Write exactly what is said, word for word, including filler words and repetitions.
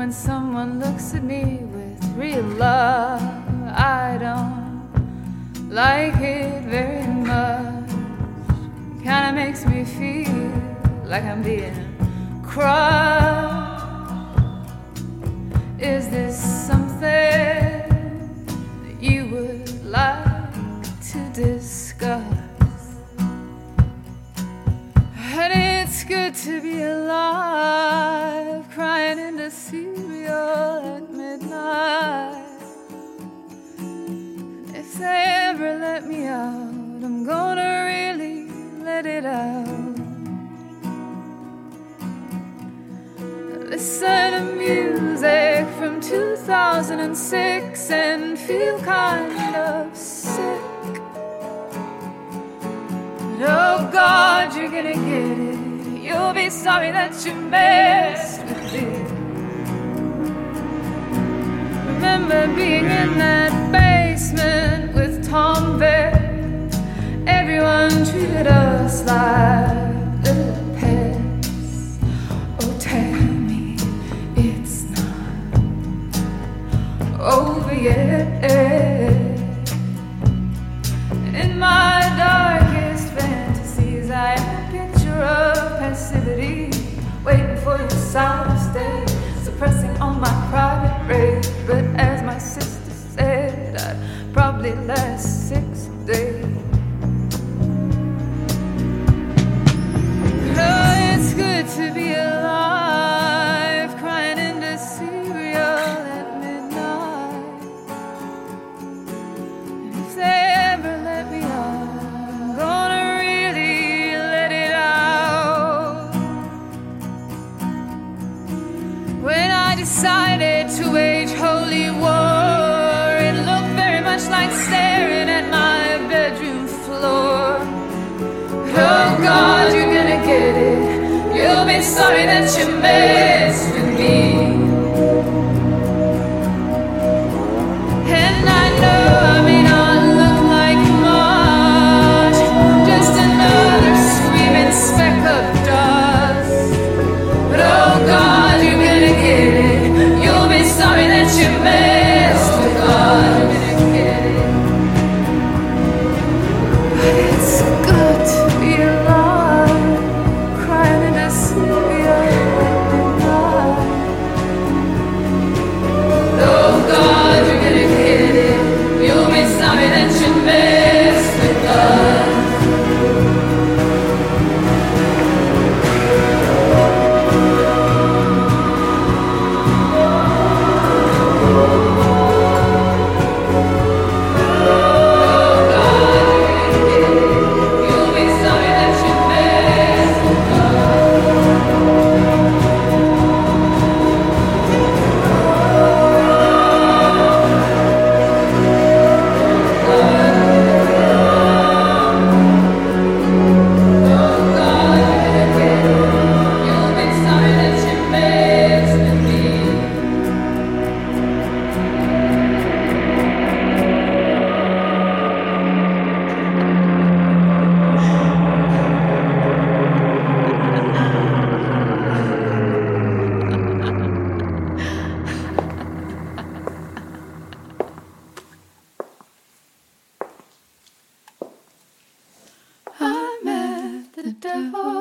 when someone looks at me with real love. I don't like it very much. It kinda makes me feel like I'm being crushed. Is this something that you would like to discuss? And it's good to be alive, crying into cereal at midnight. If they ever let me out, I'm gonna really let it out. Listen to music from two thousand six and feel kind of sick. But oh God, you're gonna get it. You'll be sorry that you messed with it. Remember being in that basement with Tom Vick. Everyone treated us like little pets. Oh, tell me it's not over yet. In my darkest fantasies, I have a picture of passivity, waiting for your sour state, suppressing on my private rage. But as my sister said, I'd probably last six days. Oh, it's good to be alive, crying into cereal at midnight. And if they ever let me out, I'm gonna really let it out. When I decided to wage holy war, it looked very much like staring at my bedroom floor. Oh God, you're gonna get it. You'll be sorry that you messed with me. And I know I may not look like much, just another screaming speck of dust. But oh God, you're gonna get it. You'll be sorry that you messed with us. You're gonna get it. But it's good to be alive, crying in a cereal at midnight. Oh God, you're gonna get it. You'll be sorry that you messed with us. I met the devil